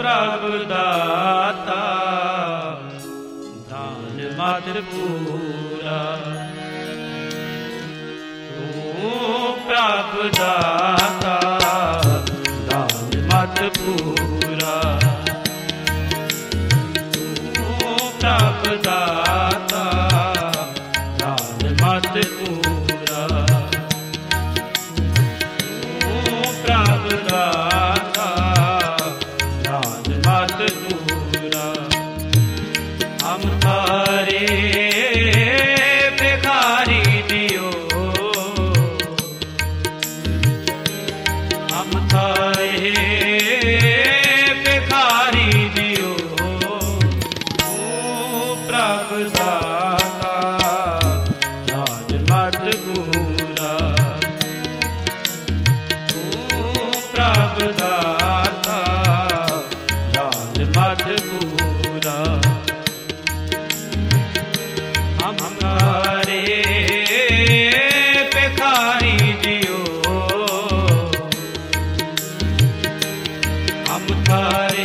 प्रभ दाता दान मत पूरा, तू प्रभ दाता दान मत पूरा, तू प्रभ दाता दान मत पूरा, तू प्रभ दाता दान मत पूरा। हम थारे भिखारी दियो, हम थारे भिखारी दियो, तू प्रभ दाता दान मत पूरा, तू प्रभ दाता दान मत पूरा। हम थारे भिखारी दियो, हम थारे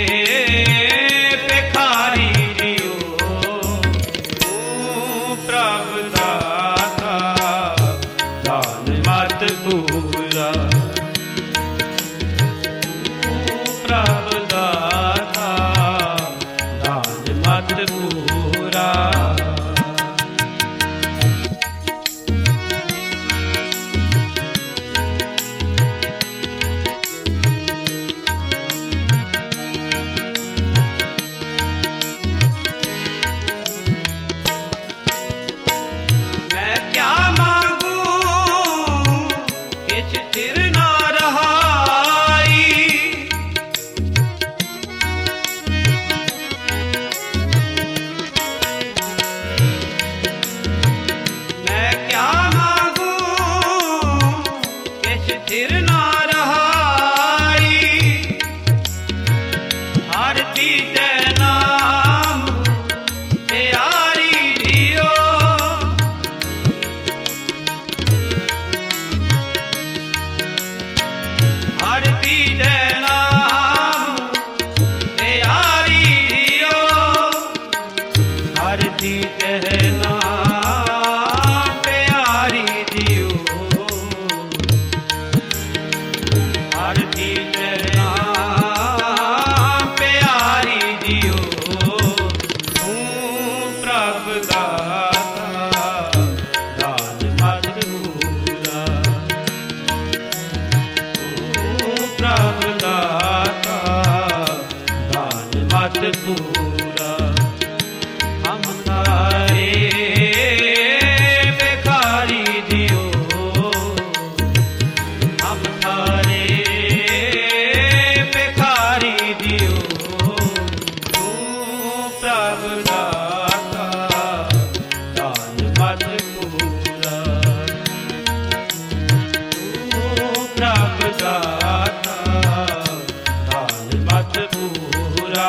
भिखारी दियो, तू प्रभ दाता दान मत पूरा, तू प्रभ दाता दान मत पूरा। मैं क्या मांगू किछ थिर ना रहाई, मैं क्या मांगू किछ थिर ना रहाई, हर दीजे नाम प्यारी दियो, हर दीजे नाम प्यारी दियो, हर दीजे नाम प्यारी दियो, हर दीजे नाम प्यारी दियो, तू प्रभ दाता दान मत पूरा, तू प्रभ दाता दान मत पूरा। हम थारे भिखारी दियो, हम थारे भिखारी दियो, तू प्रभ दाता दान मत पूरा, तू प्रभ दाता दान मत पूरा।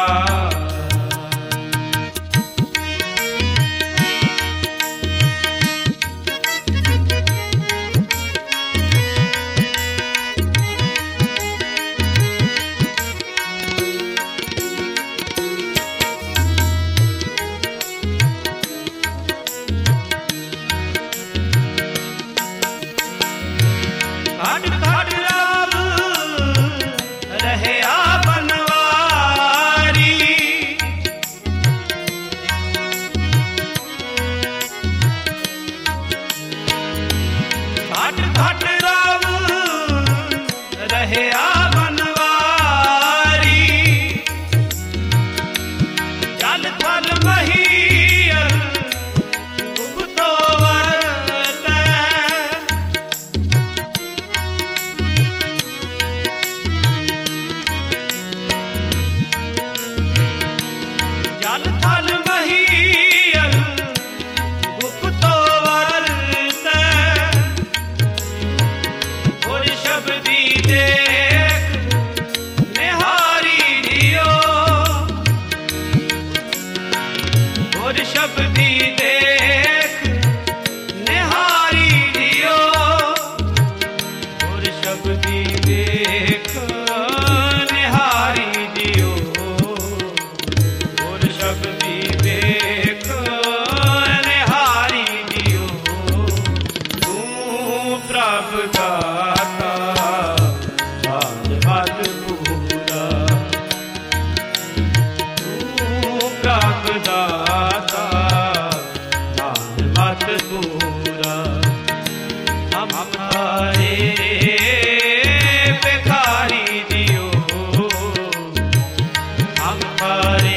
घट घट राम रहे बनवारी, घट घट राम रहे बनवारी, जल थल महीयल गुप्तो वरतै, जल थल महीयल गुप्तो वरतै, और शब्दी देख निहारी दियो, और शब्दी देख निहारी दियो, और शब्दी देख निहारी दियो, दाता दान मत पूरा, तू प्रभु दाता दान मत पूरा। हमारे भिखारी दियो, हमारे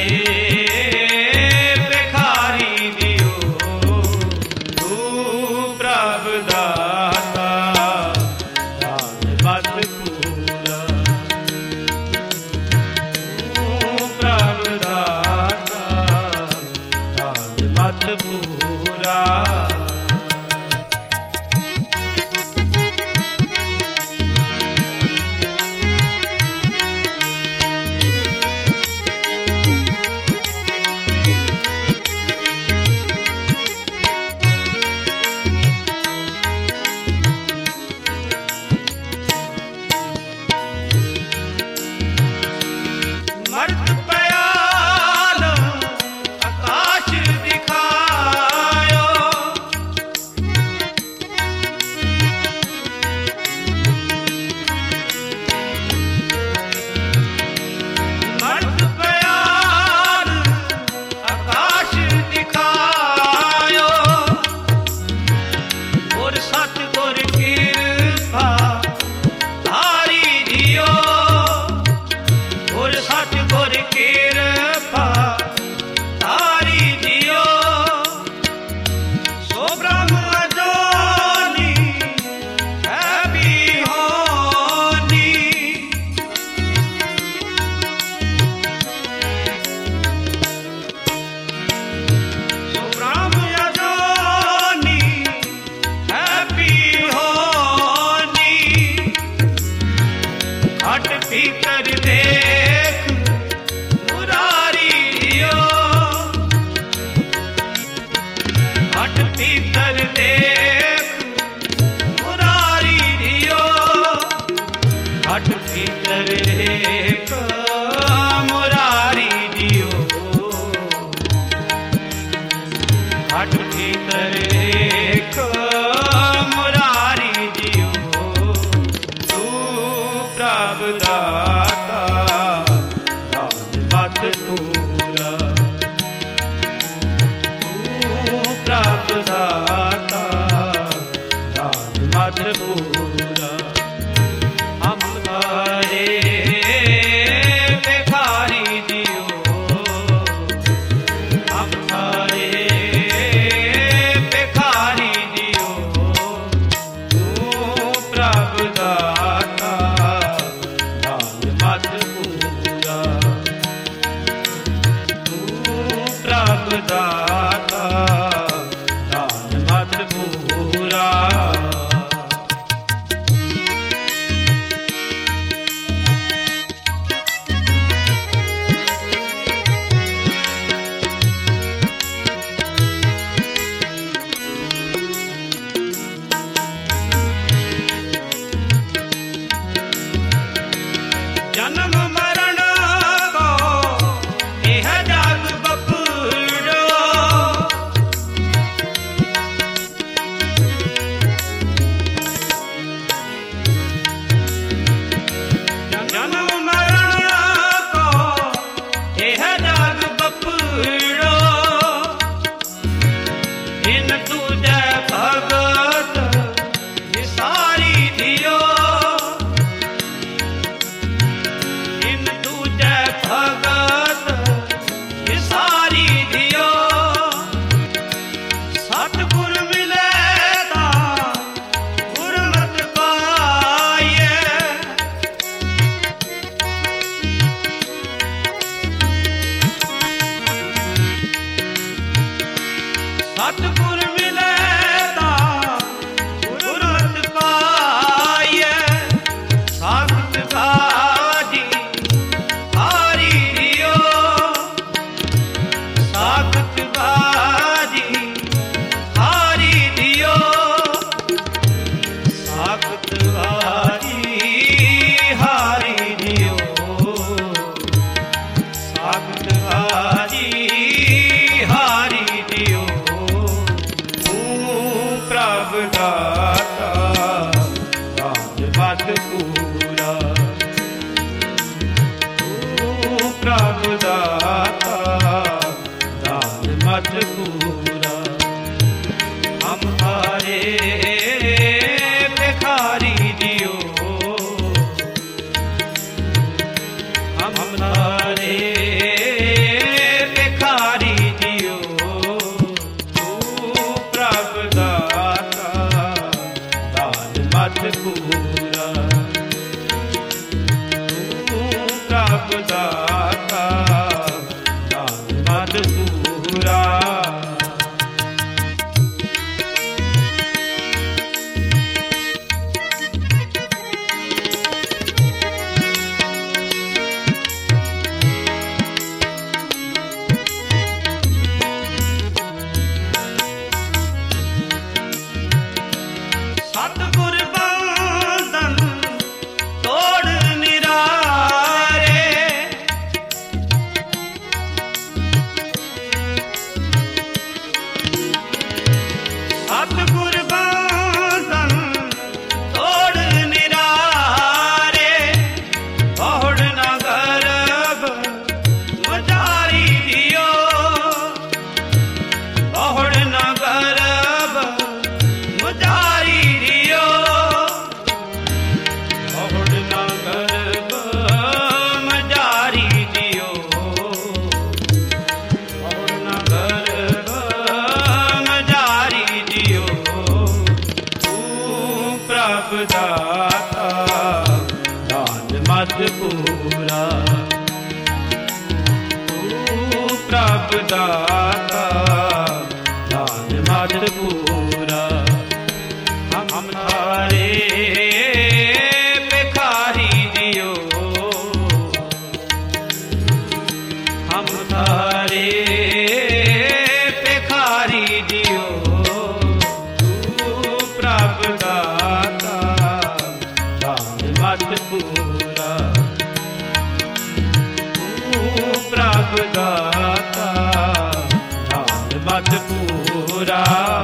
भिखारी दियो, तू प्रभु दाता दान मत पूरा, तू प्रभु दाता दान मत पूरा। मर्द पयालो आकाश दिखायो, मर्द पयाल आकाश दिखायो, और सतगुर कृपा धारी दियो, और सतगुर कृपा धारी दियो। सो ब्रह्म अजोनी है बिहोनी, सो ब्रह्म अजोनी है बिहोनी। हट भीतर देख मुरारी दियो, हट भीतर देख मुरारी दियो, हट भीतर देख मुरारी दियो, हट भीतर देख मुरारी दियो, तू प्रभु दाता दान मत पूरा, तू प्रभु दाता दान मत पूरा। हमारे भिखारी दियो, हमारे भिखारी दियो, तू प्रभु दाता दान पूरा। तू प्रभु दाता दान मत पूरा। हम थारे भिखारी जियो, हम थारे भिखारी जियो। तू प्रभु दाता दान मत पूरा। तू प्रभु दाता दान मत पूरा। सतगुर बंधन तोड़ निरारे, सतगुर बंधन तोड़ निरारे। बहुड़ न गर्भ मजारी दियो, बहुड़ न गर्भ मजारी दियो। बहुड़ न गर्भ मजारी दियो, बहुड़ न गर्भ मजारी दियो। तू प्रभु दाता दान मत पूरा। तू प्रभु दाता दान मत पूरा। हम थारे भिखारी जियो, हम थारे भिखारी जियो। तू प्रभु दाता दान मत पूरा। तू प्रभु दाता दान मत पूरा।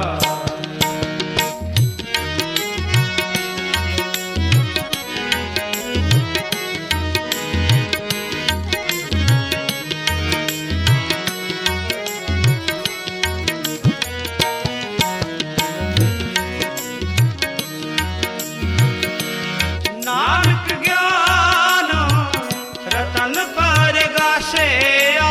नानक ज्ञान रतन पर गाशेया,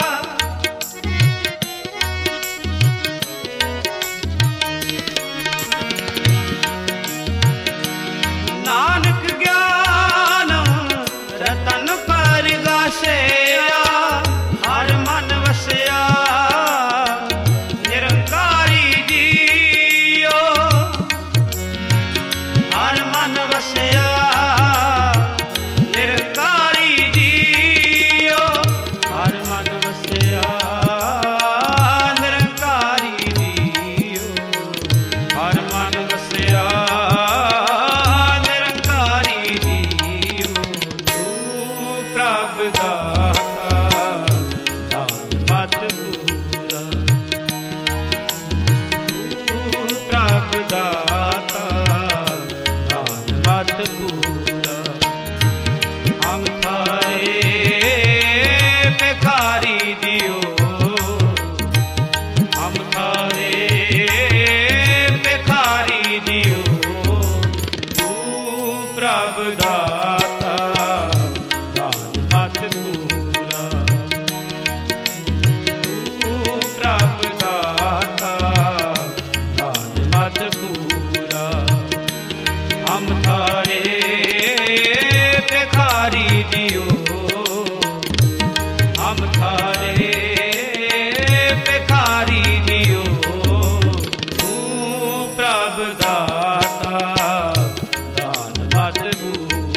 नानक ज्ञान रतन पर गाशेया। हर मन वसया निरंकारी जियो, हर मन वसया निरंकारी जियो। हर मन वसया निरंकारी जियो, हर मन वसया निरंकारी जियो। तू प्रभु दाता दान मत पूरा। तू प्रभु दाता दान मत पूरा। हम थारे भिखारी जियो, हम थारे भिखारी जियो। तू प्रभु दाता दान मत पूरा। तू प्रभु दाता दान मत पूरा। हम थारे भिखारी जियो, हम थारे भिखारी जियो। तू प्रभु दाता दान मत पूरा।